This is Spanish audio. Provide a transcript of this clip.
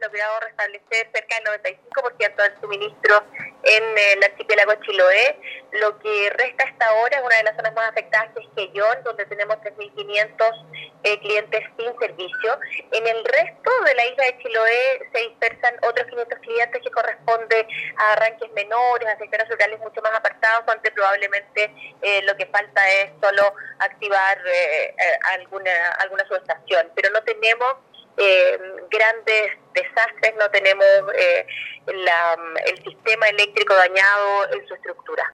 logrado restablecer cerca del 95% del suministro en el archipiélago Chiloé. Lo que resta hasta ahora es una de las zonas más afectadas, que es Quellón, donde tenemos 3.500 clientes sin servicio. En el resto de la isla de Chiloé se dispersan otros 500 clientes, que corresponde a arranques menores, a sectores rurales mucho más apartados, donde probablemente lo que falta es solo activar alguna subestación. Pero no tenemos grandes desastres, no tenemos el sistema eléctrico dañado en su estructura.